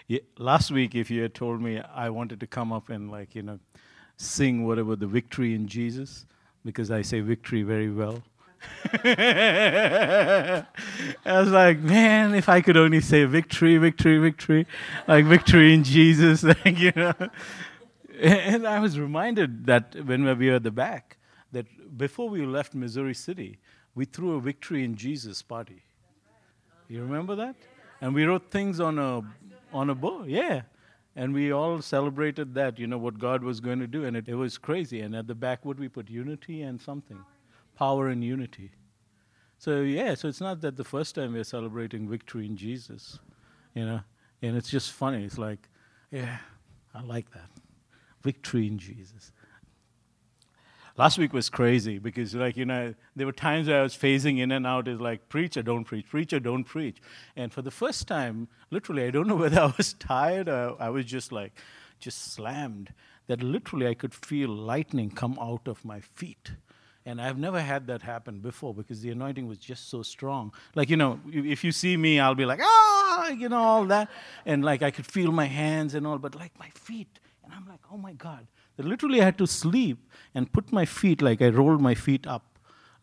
Yeah, last week, if you had told me I wanted to come up and sing whatever the victory in Jesus, because I say victory very well. I was like, man, if I could only say victory, victory, victory, like victory in Jesus, And I was reminded that when we were at the back, that before we left Missouri City, we threw a victory in Jesus party. You remember that? And we wrote things on a board, yeah. And we all celebrated that, what God was going to do, and it was crazy. And at the back, what we put? Unity and something. Power and unity. So it's not that the first time we're celebrating victory in Jesus, and it's just funny. It's like, yeah, I like that. Victory in Jesus. Last week was crazy because, there were times where I was phasing in and out. It's like, preacher, don't preach, preacher, don't preach. And for the first time, literally, I don't know whether I was tired or I was just slammed, that literally I could feel lightning come out of my feet. And I've never had that happen before because the anointing was just so strong. If you see me, I'll be like, all that. And I could feel my hands and all, but my feet. And I'm like, oh my God. That literally I had to sleep and put my feet, I rolled my feet up.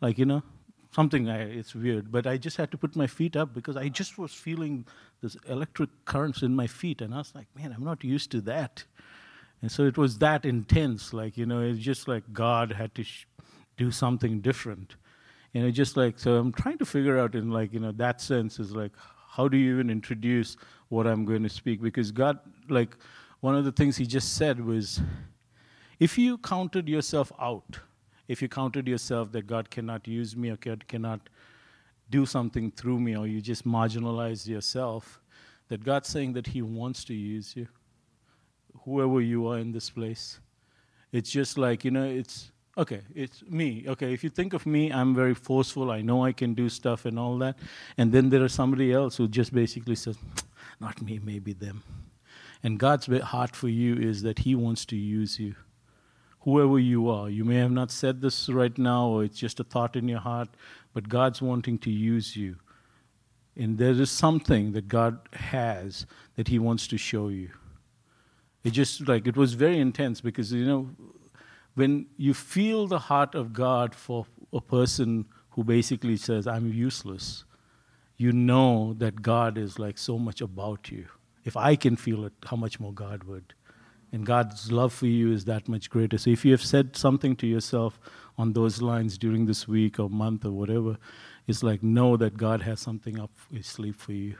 It's weird. But I just had to put my feet up because I just was feeling this electric currents in my feet. And I was like, man, I'm not used to that. And so it was that intense. It's just like God had to do something different. And it just so I'm trying to figure out in that sense is how do you even introduce what I'm going to speak? Because God, one of the things he just said was, if you counted yourself out, if you counted yourself that God cannot use me or God cannot do something through me, or you just marginalize yourself, that God's saying that he wants to use you, whoever you are in this place. It's just it's, okay, it's me. Okay, if you think of me, I'm very forceful. I know I can do stuff and all that. And then there is somebody else who just basically says, not me, maybe them. And God's heart for you is that he wants to use you. Whoever you are. You may have not said this right now, or it's just a thought in your heart, but God's wanting to use you. And there is something that God has that he wants to show you. It just it was very intense because, when you feel the heart of God for a person who basically says, I'm useless, you know that God is so much about you. If I can feel it, how much more God would. And God's love for you is that much greater. So if you have said something to yourself on those lines during this week or month or whatever, it's know that God has something up his sleeve for you.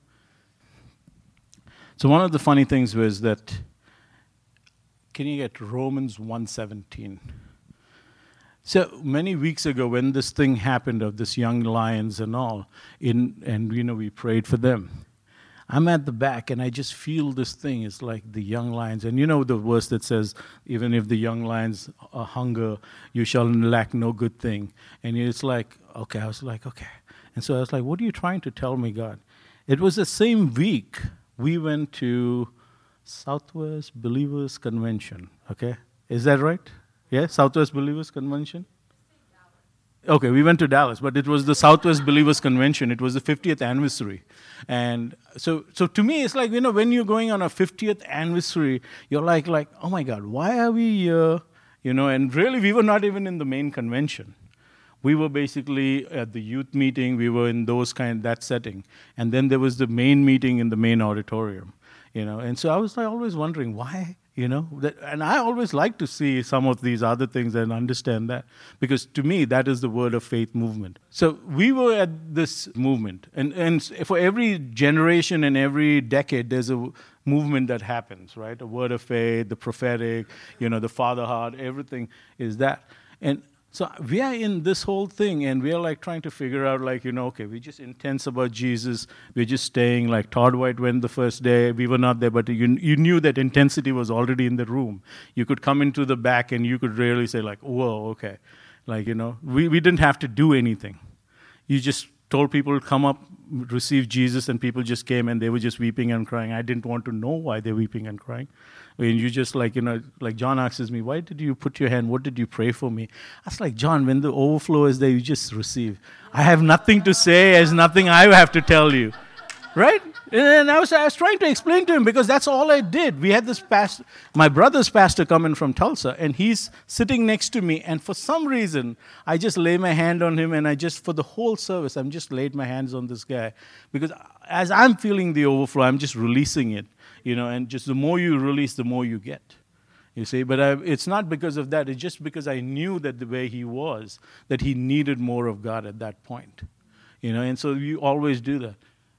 So one of the funny things was that, can you get Romans 1:17? So many weeks ago when this thing happened of this young lions and all, we prayed for them. I'm at the back, and I just feel this thing. It's like the young lions. And the verse that says, even if the young lions hunger, you shall lack no good thing. And it's okay. I was like, okay. And so I was like, what are you trying to tell me, God? It was the same week we went to Southwest Believers Convention, okay? Is that right? Yeah, Southwest Believers Convention? Okay, we went to Dallas, but it was the Southwest Believers Convention. It was the 50th anniversary. And so to me, it's when you're going on a 50th anniversary, you're like, oh my God, why are we here? And really, we were not even in the main convention. We were basically at the youth meeting. We were in that setting. And then there was the main meeting in the main auditorium, And so I was always wondering, why? And I always like to see some of these other things and understand that, because to me, that is the word of faith movement. So we were at this movement, and for every generation and every decade, there's a movement that happens, right? A word of faith, the prophetic, the father heart, everything is that. And so we are in this whole thing, and we are trying to figure out, okay, we're just intense about Jesus. We're just staying. Todd White went the first day. We were not there, but you knew that intensity was already in the room. You could come into the back, and you could really say, whoa, okay. We didn't have to do anything. You just told people to come up, receive Jesus, and people just came, and they were just weeping and crying. I didn't want to know why they're weeping and crying. And you just John asks me, why did you put your hand? What did you pray for me? I was like, John, when the overflow is there, you just receive. I have nothing to say. There's nothing I have to tell you. Right? And I was trying to explain to him because that's all I did. We had this pastor, my brother's pastor come in from Tulsa, and he's sitting next to me. And for some reason, I just lay my hand on him, and for the whole service, I'm just laid my hands on this guy. Because as I'm feeling the overflow, I'm just releasing it, and just the more you release, the more you get. You see, but it's not because of that. It's just because I knew that the way he was, that he needed more of God at that point. And so you always do that.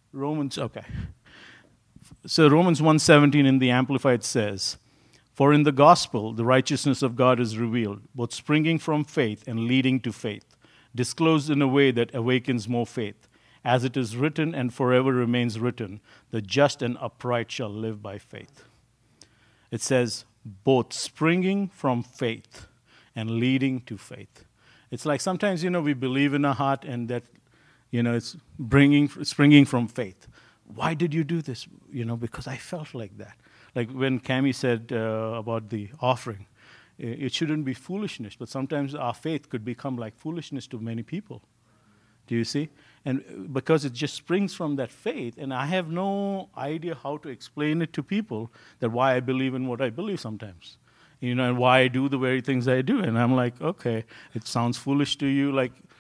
So Romans 1:17 in the Amplified says, "For in the gospel the righteousness of God is revealed, both springing from faith and leading to faith, disclosed in a way that awakens more faith. As it is written and forever remains written, the just and upright shall live by faith." It says, both springing from faith and leading to faith. It's like sometimes, we believe in our heart and that, it's springing from faith. Why did you do this? Because I felt like that. Like when Cammie said about the offering, it shouldn't be foolishness, but sometimes our faith could become like foolishness to many people. Do you see? And because it just springs from that faith, and I have no idea how to explain it to people that why I believe in what I believe sometimes, and why I do the very things I do. And I'm like, okay, it sounds foolish to you.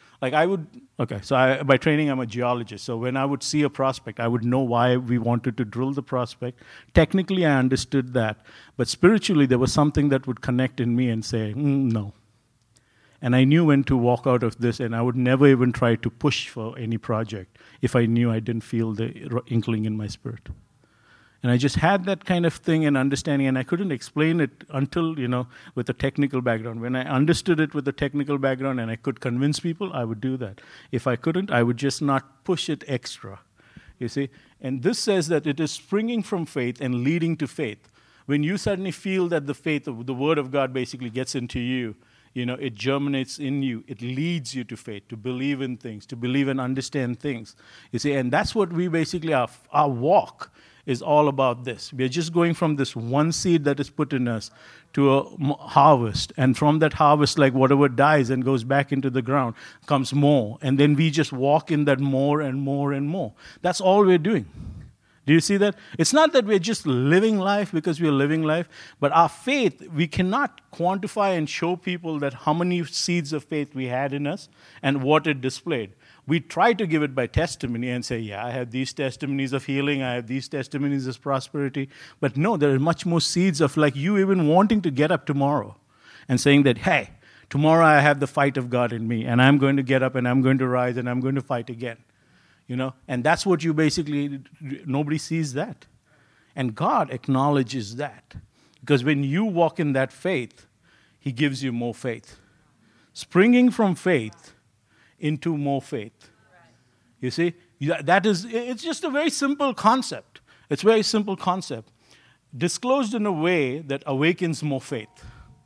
By training, I'm a geologist. So when I would see a prospect, I would know why we wanted to drill the prospect. Technically, I understood that. But spiritually, there was something that would connect in me and say, no. And I knew when to walk out of this, and I would never even try to push for any project if I knew I didn't feel the inkling in my spirit. And I just had that kind of thing and understanding, and I couldn't explain it until, with a technical background. When I understood it with a technical background and I could convince people, I would do that. If I couldn't, I would just not push it extra, you see. And this says that it is springing from faith and leading to faith. When you suddenly feel that the faith of the Word of God basically gets into you, it germinates in you. It leads you to faith, to believe in things, to believe and understand things. You see, and that's what we basically, our walk is all about this. We are just going from this one seed that is put in us to a harvest. And from that harvest, like whatever dies and goes back into the ground, comes more. And then we just walk in that more and more and more. That's all we're doing. Do you see that? It's not that we're just living life because we're living life, but our faith, we cannot quantify and show people that how many seeds of faith we had in us and what it displayed. We try to give it by testimony and say, yeah, I have these testimonies of healing, I have these testimonies of prosperity. But no, there are much more seeds of like you even wanting to get up tomorrow and saying that, hey, tomorrow I have the fight of God in me, and I'm going to get up and I'm going to rise and I'm going to fight again. And that's what you basically, nobody sees that. And God acknowledges that. Because when you walk in that faith, He gives you more faith. Springing from faith into more faith. You see, it's just a very simple concept. It's a very simple concept. Disclosed in a way that awakens more faith.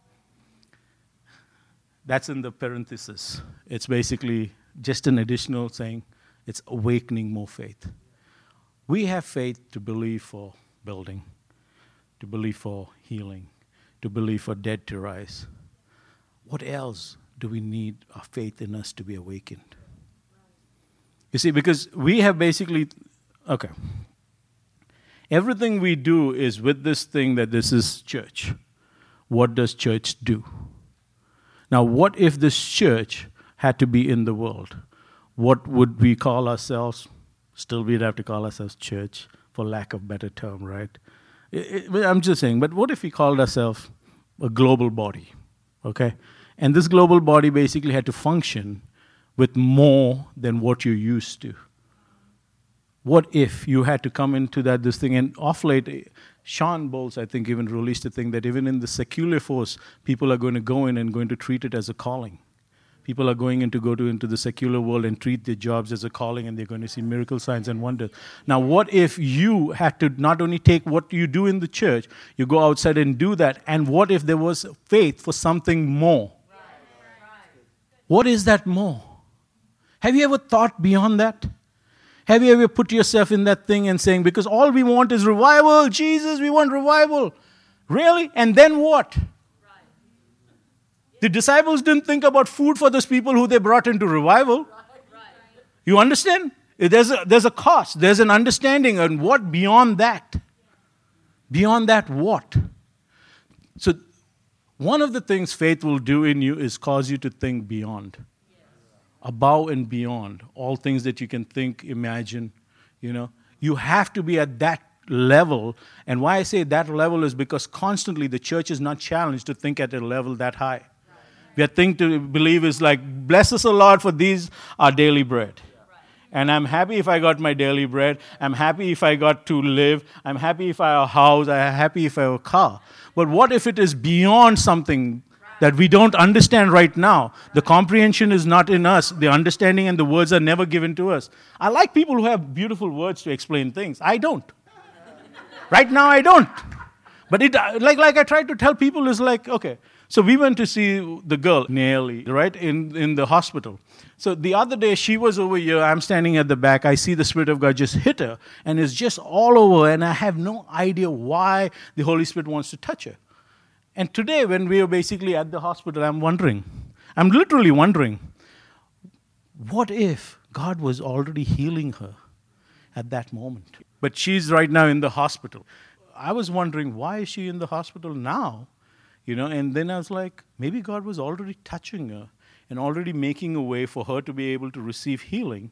That's in the parenthesis. It's basically just an additional saying. It's awakening more faith. We have faith to believe for building, to believe for healing, to believe for dead to rise. What else do we need our faith in us to be awakened? You see, because we have basically, everything we do is with this thing that this is church. What does church do? Now, what if this church had to be in the world? What would we call ourselves? Still, we'd have to call ourselves church, for lack of better term, right? I'm just saying, but what if we called ourselves a global body, okay? And this global body basically had to function with more than what you're used to. What if you had to come into this thing? And off late, Sean Bowles, I think, even released a thing that even in the secular force, people are going to go in and going to treat it as a calling. People are going into the secular world and treat their jobs as a calling, and they're going to see miracle signs and wonders. Now, what if you had to not only take what you do in the church, you go outside and do that, and what if there was faith for something more? What is that more? Have you ever thought beyond that? Have you ever put yourself in that thing and saying, because all we want is revival, Jesus, we want revival. Really? And then what? The disciples didn't think about food for those people who they brought into revival. You understand? There's a cost. There's an understanding. And what beyond that? Beyond that, what? So one of the things faith will do in you is cause you to think beyond. Above and beyond. All things that you can think, imagine. You have to be at that level. And why I say that level is because constantly the church is not challenged to think at a level that high. We are to believe is like, bless us, O Lord, for these our daily bread. And I'm happy if I got my daily bread. I'm happy if I got to live. I'm happy if I have a house. I'm happy if I have a car. But what if it is beyond something that we don't understand right now? The comprehension is not in us. The understanding and the words are never given to us. I like people who have beautiful words to explain things. I don't. Right now, I don't. But it, like I tried to tell people, is like, okay. So we went to see the girl, Nelly, right, in the hospital. So the other day, she was over here. I'm standing at the back. I see the Spirit of God just hit her. And it's just all over. And I have no idea why the Holy Spirit wants to touch her. And today, when we are basically at the hospital, I'm literally wondering, what if God was already healing her at that moment? But she's right now in the hospital. I was wondering, why is she in the hospital now? And then I was like, maybe God was already touching her and already making a way for her to be able to receive healing,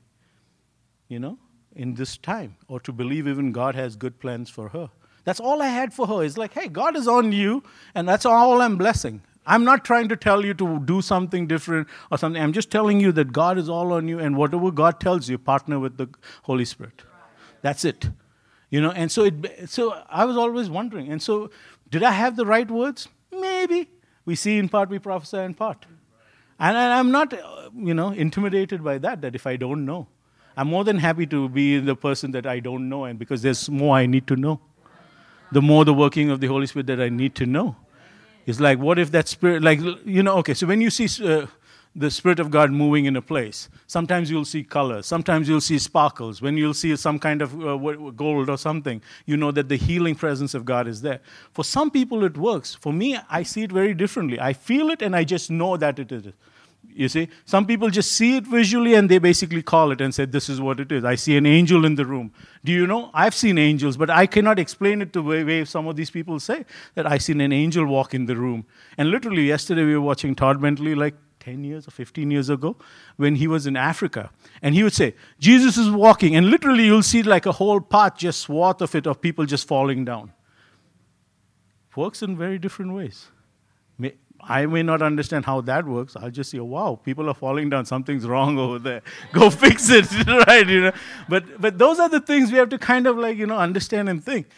in this time, or to believe even God has good plans for her. That's all I had for her. It's like, hey, God is on you, and that's all I'm blessing. I'm not trying to tell you to do something different or something. I'm just telling you that God is all on you, and whatever God tells you, partner with the Holy Spirit. That's it. And so I was always wondering. And so did I have the right words? Maybe. We see in part, we prophesy in part. And I'm not, intimidated by that if I don't know. I'm more than happy to be the person that I don't know, and because there's more I need to know. The more the working of the Holy Spirit that I need to know. It's like, what if that Spirit, okay, so when you see the Spirit of God moving in a place, sometimes you'll see colors, sometimes you'll see sparkles. When you'll see some kind of gold or something, you know that the healing presence of God is there. For some people it works. For me, I see it very differently. I feel it and I just know that it is. You see, some people just see it visually and they basically call it and say, this is what it is. I see an angel in the room. Do you know? I've seen angels, but I cannot explain it the way some of these people say that I seen an angel walk in the room. And literally yesterday we were watching Todd Bentley, like 10 years or 15 years ago, when he was in Africa. And he would say, Jesus is walking. And literally you'll see like a whole path, just swath of it, of people just falling down. Works in very different ways. I may not understand how that works. I'll just say, wow, people are falling down. Something's wrong over there. Go fix it, right? But those are the things we have to kind of understand and think.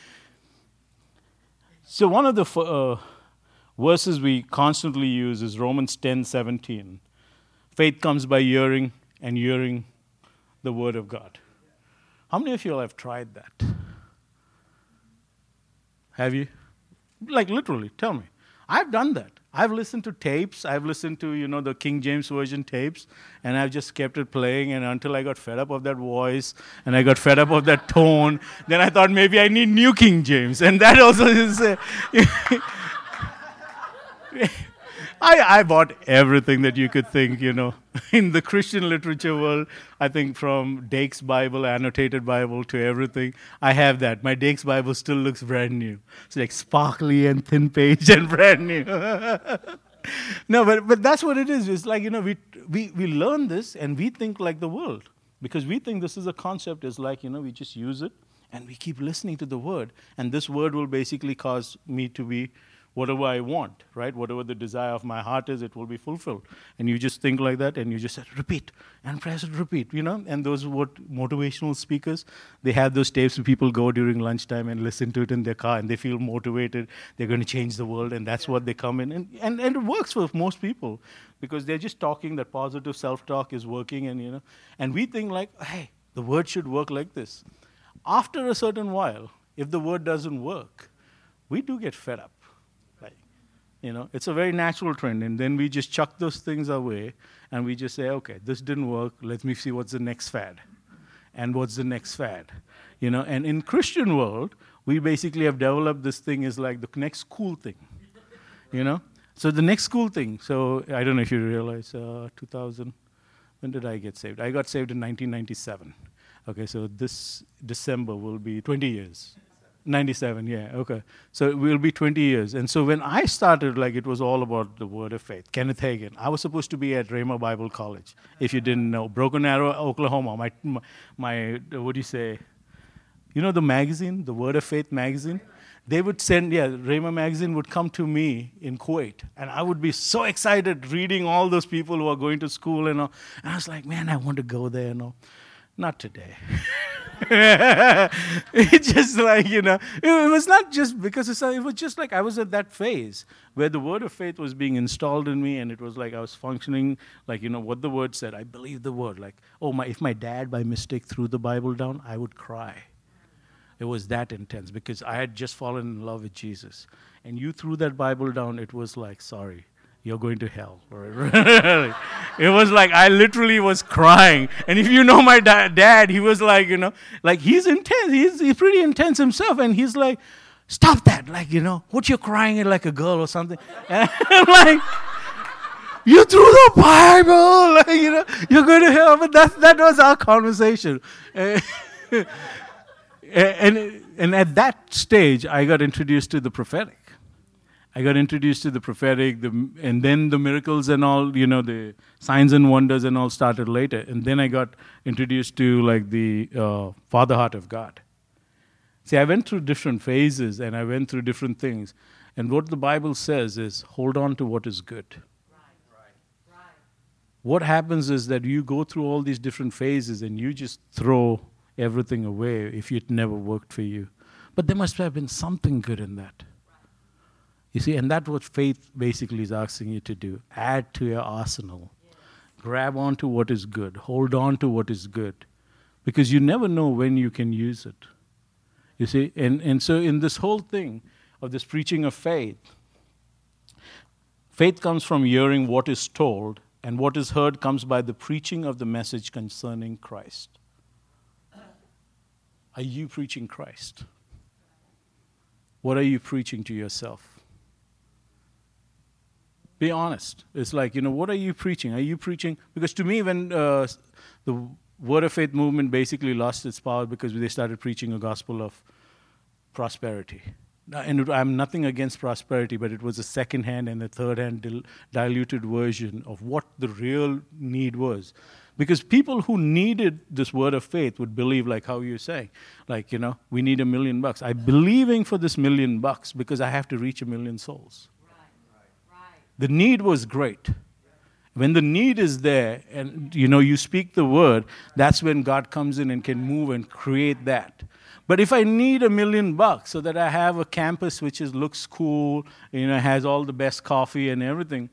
So one of the verses we constantly use is Romans 10:17. Faith comes by hearing, and hearing the word of God. How many of you all have tried that? Have you? Like literally, tell me. I've done that. I've listened to tapes. I've listened to, the King James Version tapes, and I've just kept it playing, and until I got fed up of that voice, and I got fed up of that tone, then I thought maybe I need New King James, and that also is... I bought everything that you could think, in the Christian literature world. I think from Dake's Bible, annotated Bible, to everything. I have that. My Dake's Bible still looks brand new. It's like sparkly and thin page and brand new. No, but that's what it is. It's like, we learn this and we think like the world. Because we think this is a concept. It's like, we just use it and we keep listening to the word. And this word will basically cause me to be whatever I want, right? Whatever the desire of my heart is, it will be fulfilled. And you just think like that, and you just say, repeat, and press it, repeat, And those motivational speakers, they have those tapes where people go during lunchtime and listen to it in their car, and they feel motivated. They're going to change the world, and that's what they come in. And it works for most people, because they're just talking, that positive self-talk is working, and we think like, hey, the word should work like this. After a certain while, if the word doesn't work, we do get fed up. It's a very natural trend, and then we just chuck those things away, and we just say, okay, this didn't work, let me see what's the next fad, and what's the next fad, And in Christian world, we basically have developed this thing is like the next cool thing, So the next cool thing, so I don't know if you realize, 2000, when did I get saved? I got saved in 1997. Okay, so this December will be 20 years. 97, yeah, okay. So it will be 20 years. And so when I started, like, it was all about the word of faith. Kenneth Hagin. I was supposed to be at Rhema Bible College, if you didn't know. Broken Arrow, Oklahoma. My what do you say? You know the magazine, the Word of Faith magazine? They would send, Rhema magazine would come to me in Kuwait. And I would be so excited reading all those people who are going to school and all. And I was like, man, I want to go there and all. Not today. It's just like, it was not just because it was just like I was at that phase where the word of faith was being installed in me, and it was like I was functioning like, what the word said. I believed the word. Like, if my dad by mistake threw the Bible down, I would cry. It was that intense because I had just fallen in love with Jesus. And you threw that Bible down, it was like, sorry, you're going to hell. It was like I literally was crying. And if you know my dad, he was like, like he's intense. He's pretty intense himself. And he's like, stop that. Like, what you're crying at like a girl or something. And I'm like, you threw the Bible. Like, you're going to hell. But that was our conversation. And at that stage, I got introduced to the prophetic. And then the miracles and all, the signs and wonders and all started later. And then I got introduced to like the Father Heart of God. See, I went through different phases and I went through different things. And what the Bible says is, hold on to what is good. Right. What happens is that you go through all these different phases and you just throw everything away if it never worked for you. But there must have been something good in that. You see, and that's what faith basically is asking you to do. Add to your arsenal. Yes. Grab onto what is good. Hold on to what is good. Because you never know when you can use it. You see, and so in this whole thing of this preaching of faith, faith comes from hearing what is told, and what is heard comes by the preaching of the message concerning Christ. Are you preaching Christ? What are you preaching to yourself? Be honest. It's like, what are you preaching? Are you preaching? Because to me, when the Word of Faith movement basically lost its power because they started preaching a gospel of prosperity. And I'm nothing against prosperity, but it was a second-hand and a third-hand diluted version of what the real need was. Because people who needed this word of faith would believe, like how you're saying, like, we need $1 million. I'm believing for this $1 million because I have to reach 1 million souls. The need was great. When the need is there and, you speak the word, that's when God comes in and can move and create that. But if I need $1 million so that I have a campus which looks cool, has all the best coffee and everything,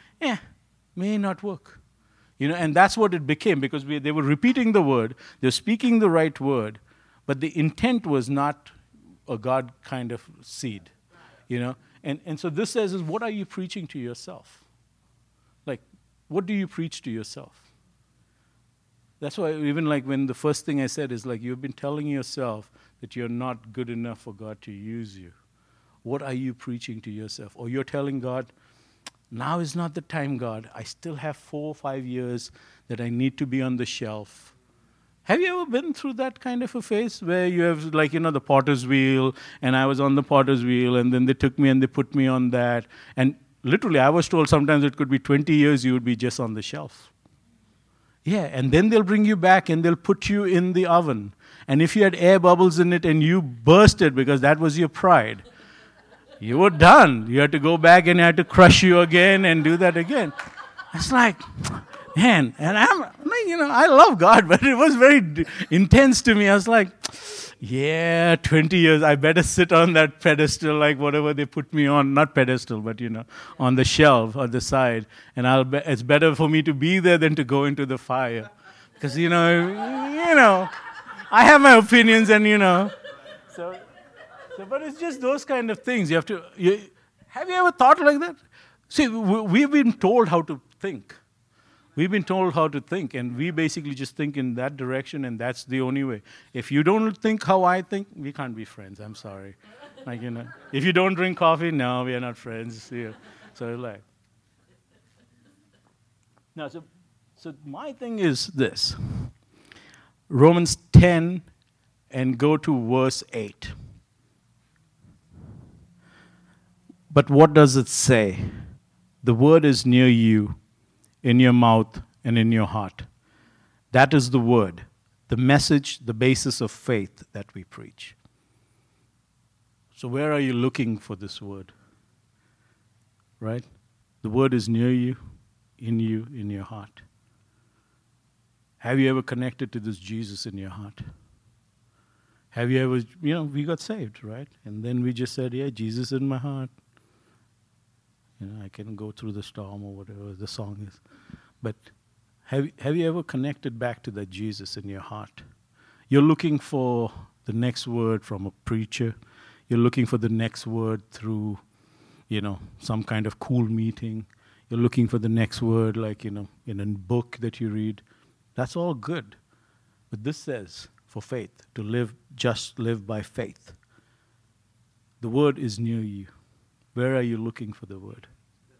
may not work. And that's what it became because they were repeating the word, they're speaking the right word, but the intent was not a God kind of seed, And so this says, is what are you preaching to yourself? Like, what do you preach to yourself? That's why even like when the first thing I said is like, you've been telling yourself that you're not good enough for God to use you. What are you preaching to yourself? Or you're telling God, now is not the time, God. I still have 4 or 5 years that I need to be on the shelf. Have you ever been through that kind of a phase where you have like, the potter's wheel, and I was on the potter's wheel, and then they took me and they put me on that. And literally I was told sometimes it could be 20 years you would be just on the shelf. Yeah, and then they'll bring you back and they'll put you in the oven. And if you had air bubbles in it and you burst it because that was your pride, you were done. You had to go back and you had to crush you again and do that again. It's like, man, and I love God, but it was very intense to me. I was like, 20 years, I better sit on that pedestal, like whatever they put me on, not pedestal, but on the shelf, on the side. And it's better for me to be there than to go into the fire. Because, I have my opinions and, So, but it's just those kind of things. Have you ever thought like that? See, we've been told how to think. We've been told how to think, and we basically just think in that direction, and that's the only way. If you don't think how I think, we can't be friends. I'm sorry. Like, if you don't drink coffee, no, we are not friends. Yeah. So, like. Now, so my thing is this. Romans 10 and go to verse 8. But what does it say? The word is near you, in your mouth and in your heart. That is the word, the message, the basis of faith that we preach. So where are you looking for this word? Right? The word is near you, in your heart. Have you ever connected to this Jesus in your heart? Have you ever, we got saved, right? And then we just said, yeah, Jesus in my heart. I can go through the storm or whatever the song is. But have you ever connected back to that Jesus in your heart? You're looking for the next word from a preacher. You're looking for the next word through, some kind of cool meeting. You're looking for the next word like, in a book that you read. That's all good. But this says, for faith, to live by faith. The word is near you. Where are you looking for the word?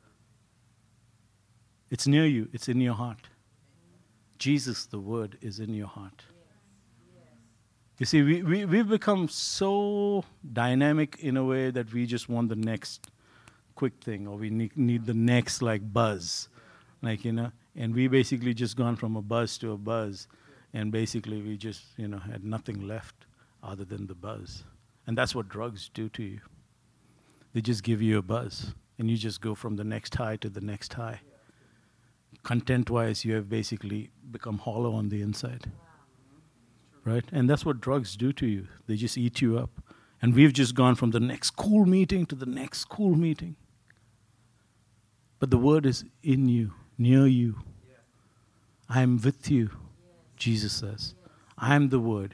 It's near you. It's in your heart. Jesus, the word, is in your heart. You see, we've become so dynamic in a way that we just want the next quick thing, or we need the next buzz. And we basically just gone from a buzz to a buzz. And basically we just, had nothing left other than the buzz. And that's what drugs do to you. They just give you a buzz, and you just go from the next high to the next high. Content-wise, you have basically become hollow on the inside. Right? And that's what drugs do to you. They just eat you up. And we've just gone from the next cool meeting to the next cool meeting. But the word is in you, near you. I am with you, Jesus says. I am the word.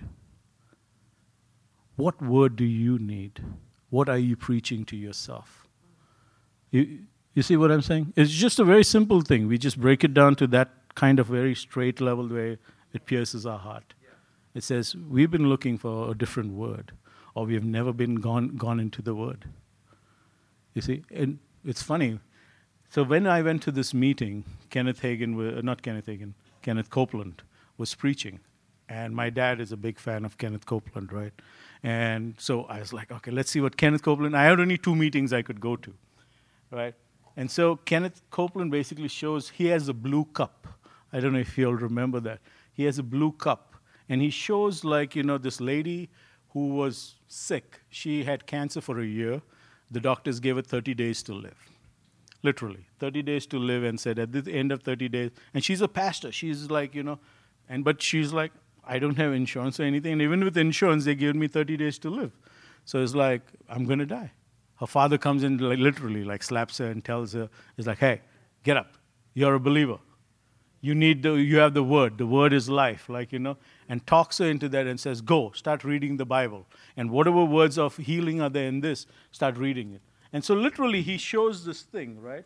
What word do you need? What are you preaching to yourself? You see what I'm saying? It's just a very simple thing. We just break it down to that kind of very straight level where it pierces our heart. It says, we've been looking for a different word, or we have never been gone into the word. You see? And it's funny. So when I went to this meeting, Kenneth Copeland was preaching. And my dad is a big fan of Kenneth Copeland, right? And so I was like, okay, let's see what Kenneth Copeland, I had only 2 meetings I could go to, right? And so Kenneth Copeland basically shows, he has a blue cup. I don't know if you'll remember that. He has a blue cup. And he shows this lady who was sick. She had cancer for a year. The doctors gave her 30 days to live. Literally, 30 days to live, and said at the end of 30 days, and she's a pastor. She's but she's like, I don't have insurance or anything. And even with insurance, they gave me 30 days to live. So it's like, I'm going to die. Her father comes in, literally, slaps her and tells her, he's like, hey, get up. You're a believer. You have the word. The word is life, and talks her into that and says, go, start reading the Bible. And whatever words of healing are there in this, start reading it. And so literally he shows this thing, right?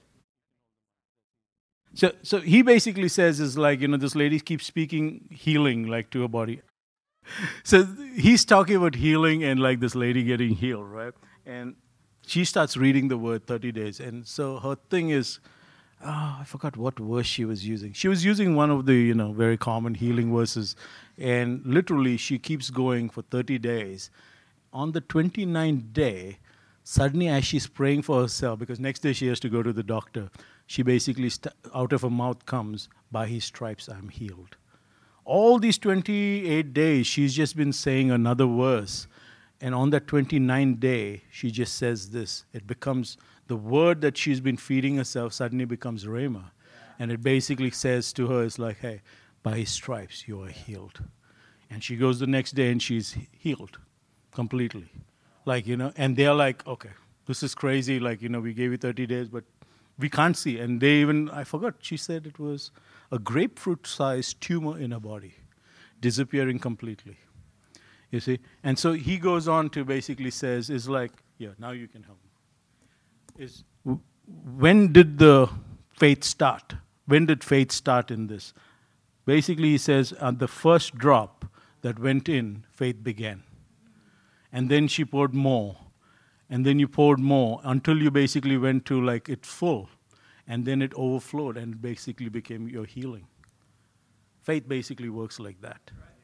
So he basically says this lady keeps speaking healing to her body. So he's talking about healing and this lady getting healed, right? And she starts reading the word 30 days. And so her thing is, I forgot what verse she was using. She was using one of the, very common healing verses. And literally she keeps going for 30 days. On the 29th day, suddenly as she's praying for herself, because next day she has to go to the doctor, she basically, out of her mouth comes, by his stripes I'm healed. All these 28 days, she's just been saying another verse. And on that 29th day, she just says this. It becomes, the word that she's been feeding herself suddenly becomes Rhema. And it basically says to her, it's like, hey, by his stripes you are healed. And she goes the next day and she's healed completely. And they're like, okay, this is crazy. We gave you 30 days, but we can't see. And they even, I forgot, she said it was a grapefruit-sized tumor in her body, disappearing completely. You see? And so he goes on to basically says, now you can help me. When did the faith start? When did faith start in this? Basically, he says, at the first drop that went in, faith began. And then she poured more. And then you poured more until you basically went to it's full. And then it overflowed and basically became your healing. Faith basically works like that.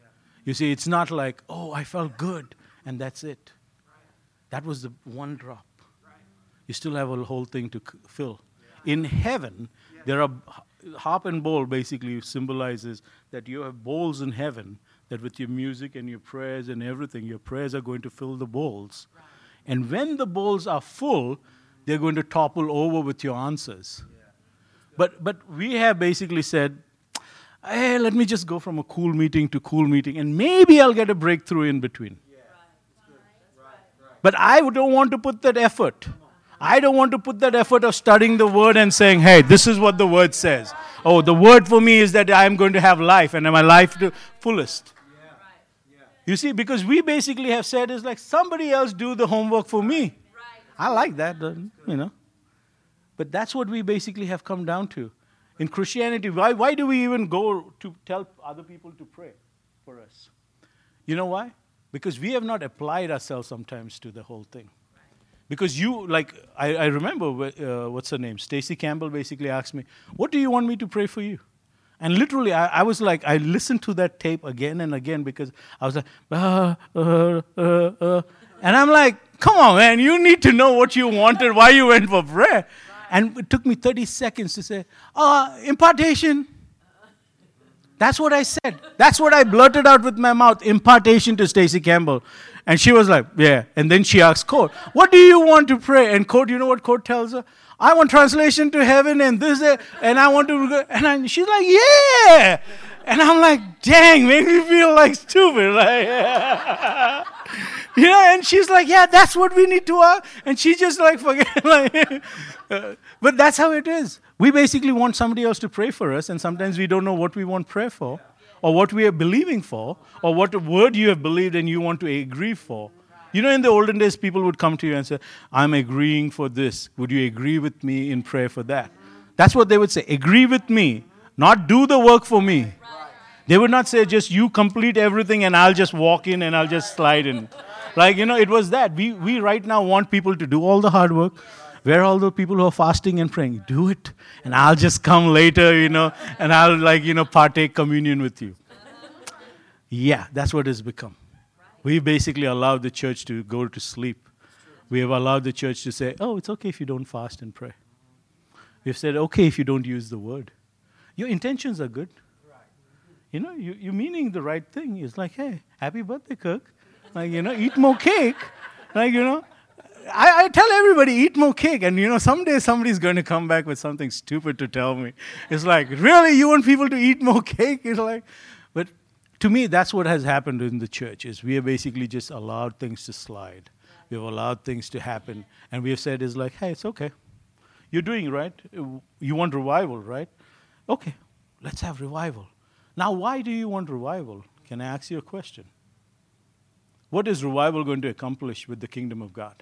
You see, it's not like, oh, I felt good, and that's it. That was the one drop. You still have a whole thing to fill. In heaven, there are harp and bowl basically symbolizes that you have bowls in heaven, that with your music and your prayers and everything, your prayers are going to fill the bowls. And when the bowls are full, they're going to topple over with your answers. But we have basically said, hey, let me just go from a cool meeting to cool meeting, and maybe I'll get a breakthrough in between. But I don't want to put that effort. I don't want to put that effort of studying the word and saying, hey, this is what the word says. Oh, the word for me is that I am going to have life, and my life to fullest. You see, because we basically have said, it's like somebody else do the homework for me. I like that, you know. But that's what we basically have come down to. In Christianity, why do we even go to tell other people to pray for us? You know why? Because we have not applied ourselves sometimes to the whole thing. Because I remember, what's her name? Stacy Campbell basically asked me, what do you want me to pray for you? And literally, I was like, I listened to that tape again and again because I was like, and I'm like, come on, man, you need to know what you wanted, why you went for prayer. And it took me 30 seconds to say, impartation. That's what I said. That's what I blurted out with my mouth, impartation to Stacy Campbell. And she was like, yeah. And then she asked Court, what do you want to pray? And Court, you know what Court tells her? I want translation to heaven and this, and I want to go. And she's like, yeah. And I'm like, dang, make me feel like stupid. Like, you know, and she's like, yeah, that's what we need to. And she just like, forget. Like, but that's how it is. We basically want somebody else to pray for us, and sometimes we don't know what we want prayer for, or what we are believing for, or what word you have believed and you want to agree for. You know, in the olden days, people would come to you and say, I'm agreeing for this. Would you agree with me in prayer for that? That's what they would say. Agree with me, not do the work for me. They would not say, just you complete everything and I'll just walk in and I'll just slide in. Like, you know, it was that. We right now want people to do all the hard work. Where are all the people who are fasting and praying? Do it. And I'll just come later, you know, and I'll, partake communion with you. Yeah, that's what it's become. We basically allowed the church to go to sleep. We have allowed the church to say, oh, it's okay if you don't fast and pray. We've said, okay if you don't use the word. Your intentions are good. You know, you're meaning the right thing. It's like, hey, happy birthday, Kirk. Like, eat more cake. Like, I tell everybody, eat more cake. And, someday somebody's going to come back with something stupid to tell me. It's like, really? You want people to eat more cake? It's like, but to me, that's what has happened in the church, is we have basically just allowed things to slide. We have allowed things to happen. And we have said, it's like, hey, it's okay. You're doing right. You want revival, right? Okay, let's have revival. Now, why do you want revival? Can I ask you a question? What is revival going to accomplish with the kingdom of God?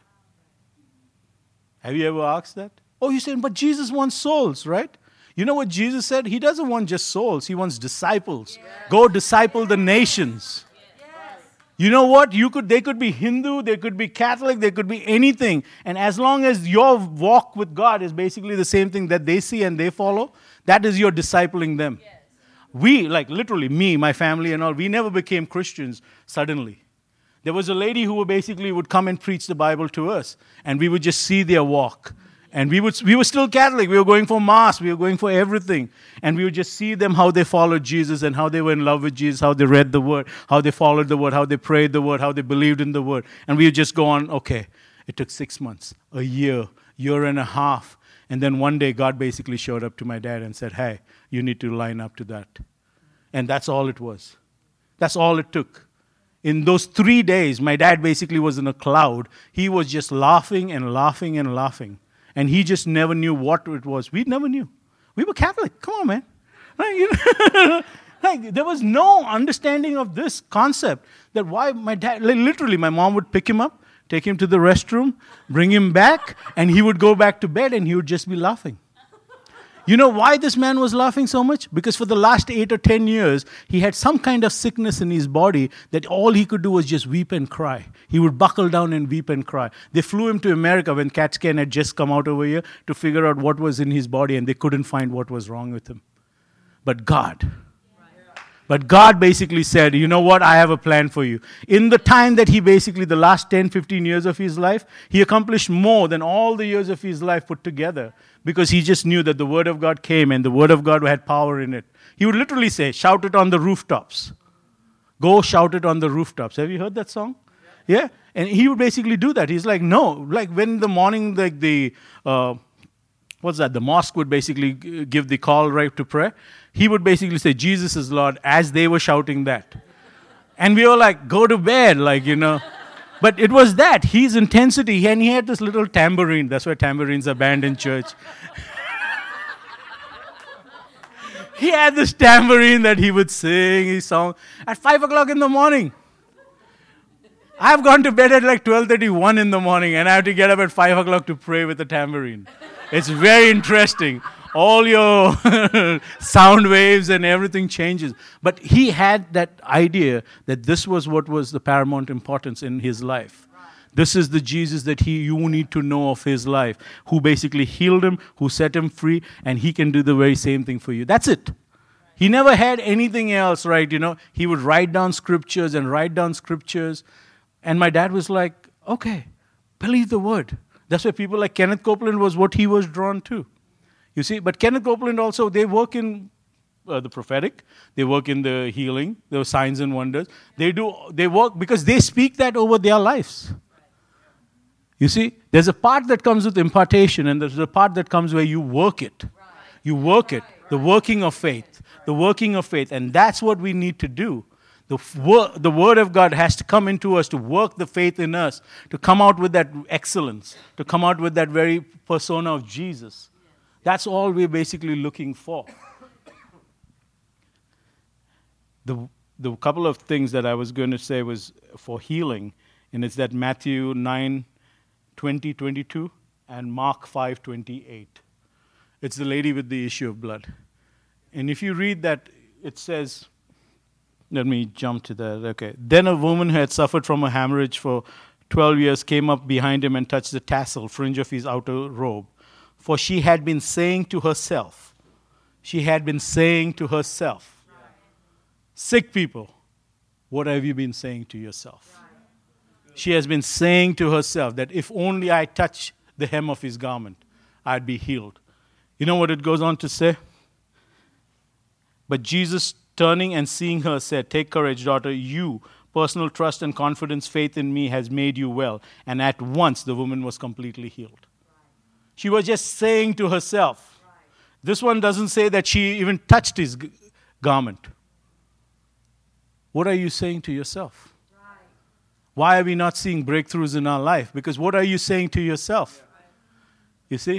Have you ever asked that? Oh, you said, but Jesus wants souls, right? You know what Jesus said? He doesn't want just souls. He wants disciples. Yes. Go disciple the nations. Yes. You know what? They could be Hindu, they could be Catholic, they could be anything. And as long as your walk with God is basically the same thing that they see and they follow, that is your discipling them. Yes. We, like literally me, my family and all, we never became Christians suddenly. There was a lady who basically would come and preach the Bible to us, and we would just see their walk. And we were still Catholic. We were going for Mass. We were going for everything. And we would just see them, how they followed Jesus and how they were in love with Jesus, how they read the Word, how they followed the Word, how they prayed the Word, how they believed in the Word. And we would just go on, okay, it took 6 months, a year and a half. And then one day God basically showed up to my dad and said, hey, you need to line up to that. And that's all it was. That's all it took. In those 3 days, my dad basically was in a cloud. He was just laughing and laughing and laughing. And he just never knew what it was. We never knew. We were Catholic. Come on, man. Like, there was no understanding of this concept. That why my dad, literally, my mom would pick him up, take him to the restroom, bring him back, and he would go back to bed and he would just be laughing. You know why this man was laughing so much? Because for the last 8 or 10 years, he had some kind of sickness in his body that all he could do was just weep and cry. He would buckle down and weep and cry. They flew him to America when CAT scan had just come out over here to figure out what was in his body, and they couldn't find what was wrong with him. But God, But God basically said, you know what, I have a plan for you. In the time that he basically, the last 10, 15 years of his life, he accomplished more than all the years of his life put together because he just knew that the Word of God came and the Word of God had power in it. He would literally say, shout it on the rooftops. Go shout it on the rooftops. Have you heard that song? Yeah? And he would basically do that. He's like, no. Like when in the morning, like the mosque would basically give the call right to prayer. He would basically say, Jesus is Lord, as they were shouting that. And we were like, go to bed, like, you know. But it was that, his intensity. And he had this little tambourine. That's why tambourines are banned in church. He had this tambourine that he would sing his song at 5 o'clock in the morning. I've gone to bed at like 12:31 in the morning, and I have to get up at 5 o'clock to pray with the tambourine. It's very interesting. All your sound waves and everything changes. But he had that idea that this was what was the paramount importance in his life. This is the Jesus that you need to know of his life, who basically healed him, who set him free, and he can do the very same thing for you. That's it. He never had anything else, right? You know, he would write down scriptures. And my dad was like, okay, believe the word. That's why people like Kenneth Copeland was what he was drawn to. You see, but Kenneth Copeland also, they work in the prophetic. They work in the healing, the signs and wonders. They work because they speak that over their lives. You see, there's a part that comes with impartation, and there's a part that comes where you work it. You work it, the working of faith, and that's what we need to do. The Word of God has to come into us to work the faith in us, to come out with that excellence, to come out with that very persona of Jesus. That's all we're basically looking for. The couple of things that I was going to say was for healing, and it's that Matthew 9:20-22 and Mark 5:28. It's the lady with the issue of blood. And if you read that, it says, let me jump to that. Okay. Then a woman who had suffered from a hemorrhage for 12 years came up behind him and touched the tassel, fringe of his outer robe. For she had been saying to herself, sick people, what have you been saying to yourself? She has been saying to herself that if only I touch the hem of his garment, I'd be healed. You know what it goes on to say? But Jesus, turning and seeing her, said, take courage, daughter, you, personal trust and confidence, faith in me has made you well. And at once the woman was completely healed. She was just saying to herself. This one doesn't say that she even touched his garment. What are you saying to yourself? Why are we not seeing breakthroughs in our life? Because what are you saying to yourself? You see?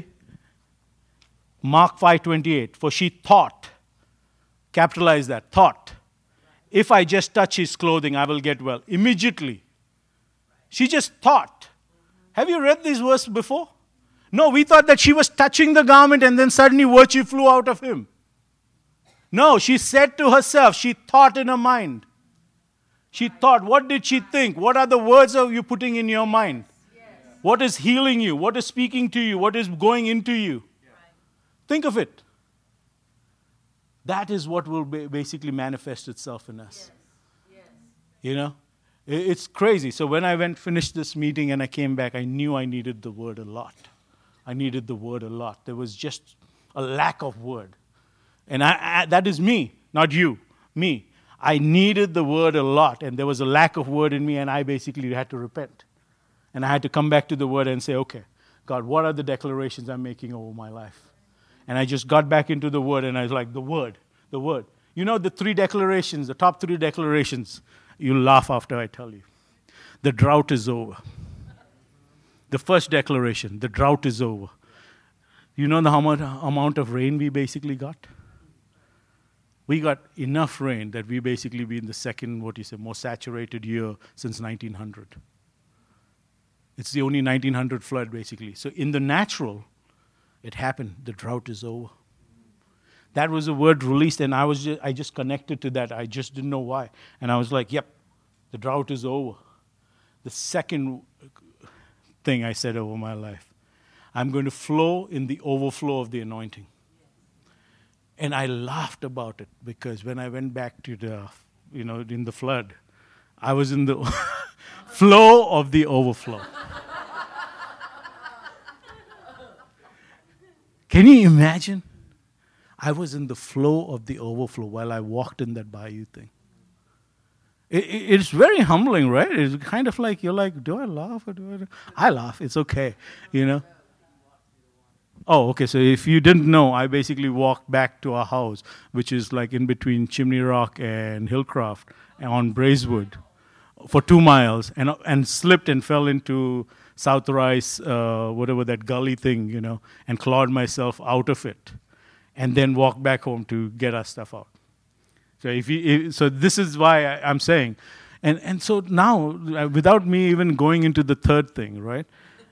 Mark 5:28, for she thought, capitalize that, thought, if I just touch his clothing, I will get well. Immediately. She just thought. Have you read this verse before? No, we thought that she was touching the garment and then suddenly virtue flew out of him. No, she said to herself, she thought in her mind. She thought, what did she think? What are the words of you putting in your mind? What is healing you? What is speaking to you? What is going into you? Think of it. That is what will basically manifest itself in us. You know? It's crazy. So when I finished this meeting and I came back, I knew I needed the word a lot. There was just a lack of word. And that is me, not you, me. I needed the word a lot, and there was a lack of word in me, and I basically had to repent. And I had to come back to the word and say, okay, God, what are the declarations I'm making over my life? And I just got back into the word, and I was like, the word. You know the top 3 declarations, you'll laugh after I tell you. The drought is over. The first declaration, the drought is over. You know the amount of rain we basically got? We got enough rain that we basically be in the second, most saturated year since 1900. It's the only 1900 flood, basically. So in the natural, it happened. The drought is over. That was a word released, and I just connected to that. I just didn't know why. And I was like, yep, the drought is over. The second thing I said over my life, I'm going to flow in the overflow of the anointing. And I laughed about it because when I went back to in the flood, I was in the flow of the overflow. Can you imagine? I was in the flow of the overflow while I walked in that bayou thing. It's very humbling, right? It's kind of like, you're like, do I laugh or do I laugh. It's okay, Oh, okay. So if you didn't know, I basically walked back to our house, which is like in between Chimney Rock and Hillcroft on Braeswood for 2 miles and slipped and fell into South Rice, whatever that gully thing, and clawed myself out of it and then walked back home to get our stuff out. So so this is why I'm saying, and so now, without me even going into the third thing, right?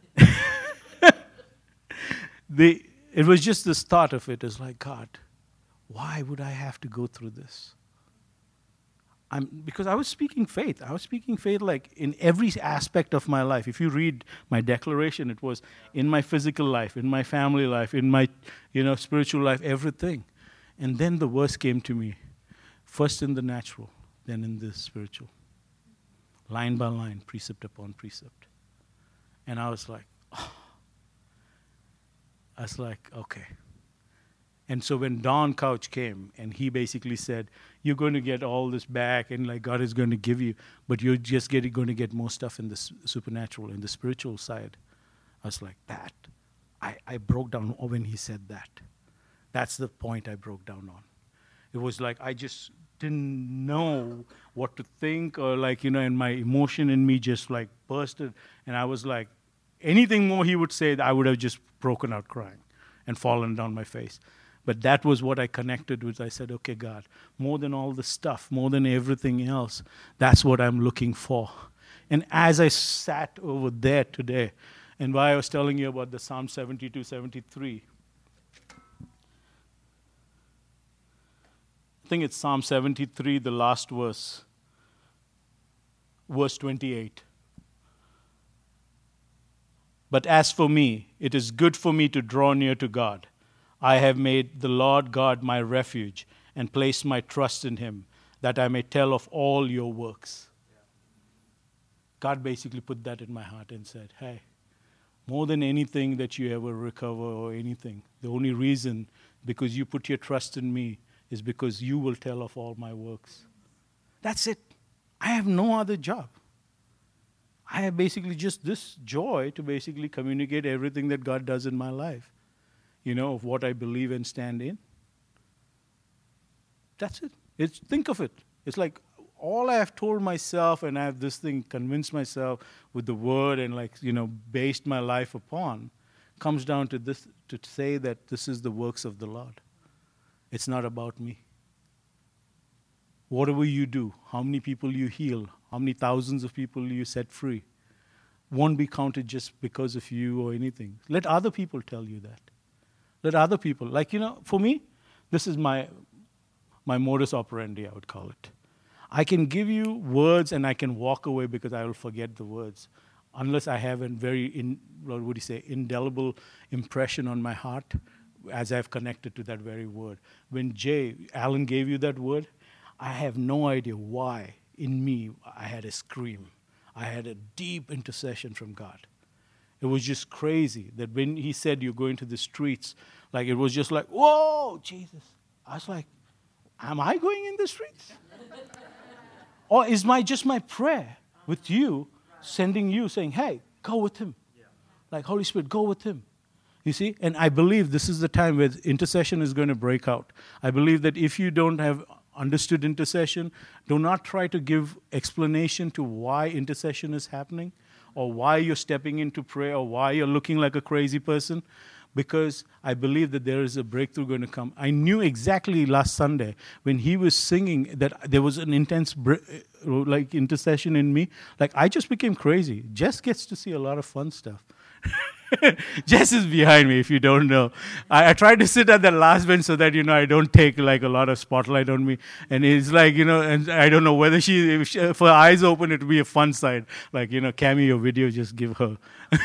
It was just the start of it. It's like, God, why would I have to go through this? Because I was speaking faith. I was speaking faith like in every aspect of my life. If you read my declaration, it was in my physical life, in my family life, in my spiritual life, everything. And then the verse came to me, first in the natural, then in the spiritual. Line by line, precept upon precept. And I was like, okay. And so when Don Couch came and he basically said, you're going to get all this back and like God is going to give you, but you're just going to get more stuff in the supernatural, in the spiritual side. I was like, that. I broke down when he said that. That's the point I broke down on. It was like I just didn't know what to think or like, and my emotion in me just like bursted. And I was like, anything more he would say, I would have just broken out crying and fallen down my face. But that was what I connected with. I said, okay, God, more than all the stuff, more than everything else, that's what I'm looking for. And as I sat over there today, and why I was telling you about the Psalm 72, 73, I think it's Psalm 73, the last verse, verse 28. But as for me, it is good for me to draw near to God. I have made the Lord God my refuge and placed my trust in him, that I may tell of all your works. God basically put that in my heart and said, hey, more than anything that you ever recover or anything, the only reason, because you put your trust in me, is because you will tell of all my works. That's it. I have no other job. I have basically just this joy to basically communicate everything that God does in my life, of what I believe and stand in. That's it. Think of it. It's like all I have told myself and I have this thing convinced myself with the word and based my life upon comes down to this, to say that this is the works of the Lord. It's not about me. Whatever you do, how many people you heal, how many thousands of people you set free, won't be counted just because of you or anything. Let other people tell you that. Let other people, for me, this is my modus operandi, I would call it. I can give you words and I can walk away because I will forget the words, unless I have a very, indelible impression on my heart as I've connected to that very word. When Alan gave you that word, I have no idea why in me I had a scream. I had a deep intercession from God. It was just crazy that when he said you're going to the streets, it was just like, whoa, Jesus. I was like, am I going in the streets? Or is just my prayer with you, sending you, saying, hey, go with him. Like, Holy Spirit, go with him. You see? And I believe this is the time where intercession is going to break out. I believe that if you don't have understood intercession, do not try to give explanation to why intercession is happening or why you're stepping into prayer or why you're looking like a crazy person, because I believe that there is a breakthrough going to come. I knew exactly last Sunday when he was singing that there was an intense intercession in me. I just became crazy. Jess gets to see a lot of fun stuff. Jess is behind me, if you don't know. I try to sit at the last bench so that, I don't take like a lot of spotlight on me. And it's like, and I don't know whether if her eyes open, it would be a fun side. Like, Cammy, your video, just give her.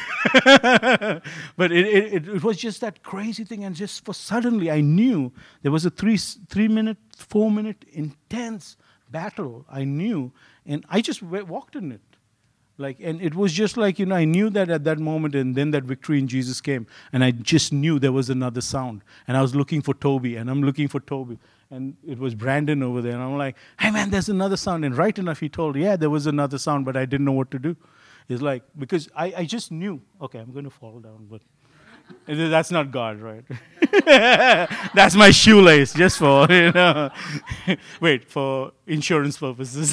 But it was just that crazy thing. And just for suddenly, I knew there was a 3-minute, 4-minute intense battle. I knew. And I just walked in it. And it was just like, I knew that at that moment, and then that victory in Jesus came, and I just knew there was another sound. And I was looking for Toby, and I'm looking for Toby. And it was Brandon over there, and I'm like, hey man, there's another sound. And right enough, he told, yeah, there was another sound, but I didn't know what to do. It's like, because I just knew, okay, I'm going to fall down, but that's not God, right? That's my shoelace, just for, wait, for insurance purposes.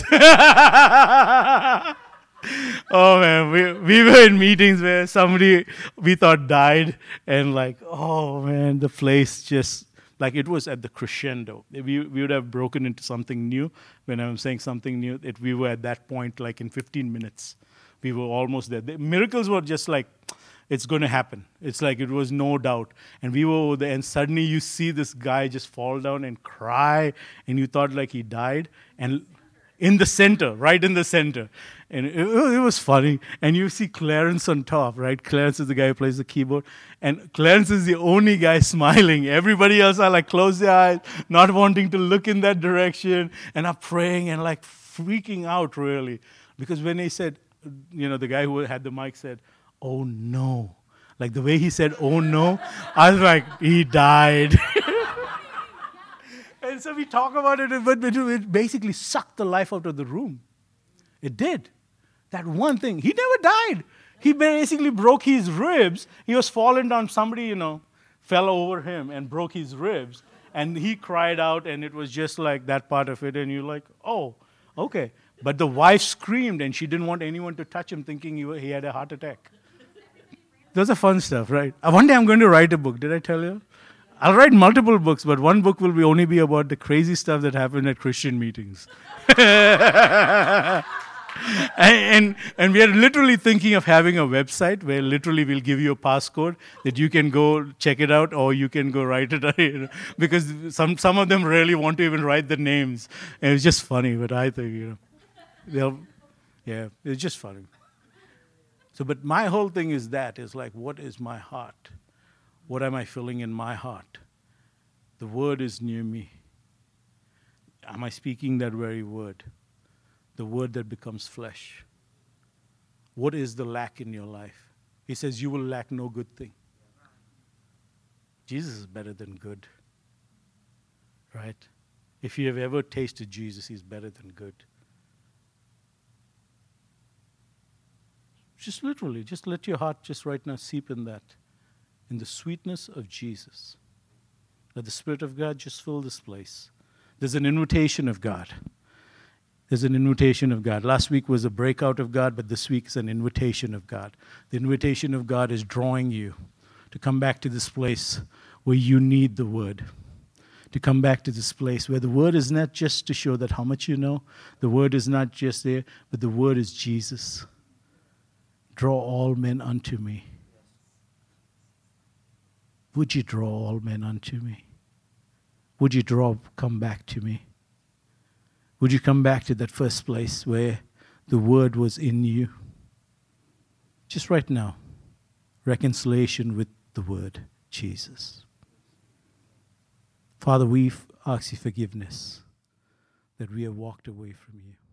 Oh man, we were in meetings where somebody we thought died, and oh man, the place just it was at the crescendo. We would have broken into something new. When I'm saying something new, we were at that point in 15 minutes. We were almost there. The miracles were just it's going to happen. It's it was no doubt. And we were over there, and suddenly you see this guy just fall down and cry, and you thought he died, and in the center, right in the center. And it was funny. And you see Clarence on top, right? Clarence is the guy who plays the keyboard. And Clarence is the only guy smiling. Everybody else are close their eyes, not wanting to look in that direction, and are praying and freaking out, really. Because when he said, the guy who had the mic said, oh no. The way he said, oh no, I was like, he died. And so we talk about it, but it basically sucked the life out of the room. It did. That one thing. He never died. He basically broke his ribs. He was falling down. Somebody, fell over him and broke his ribs. And he cried out, and it was just that part of it. And you're like, oh, okay. But the wife screamed, and she didn't want anyone to touch him, thinking he had a heart attack. Those are fun stuff, right? One day I'm going to write a book. Did I tell you? I'll write multiple books, but one book will only be about the crazy stuff that happened at Christian meetings. and we are literally thinking of having a website where literally we'll give you a passcode that you can go check it out, or you can go write it, because some of them really want to even write the names. And it's just funny, but I think, it's just funny. So, but my whole thing is what is my heart? What am I feeling in my heart? The word is near me. Am I speaking that very word? The word that becomes flesh. What is the lack in your life? He says, you will lack no good thing. Jesus is better than good. Right? If you have ever tasted Jesus, he's better than good. Just literally, just let your heart just right now seep in that. In the sweetness of Jesus. Let the Spirit of God just fill this place. There's an invitation of God. There's an invitation of God. Last week was a breakout of God, but this week is an invitation of God. The invitation of God is drawing you to come back to this place where you need the Word. To come back to this place where the Word is not just to show that how much you know. The Word is not just there, but the Word is Jesus. Draw all men unto me. Would you draw all men unto me? Would you come back to me? Would you come back to that first place where the Word was in you? Just right now, reconciliation with the Word, Jesus. Father, we ask you forgiveness that we have walked away from you.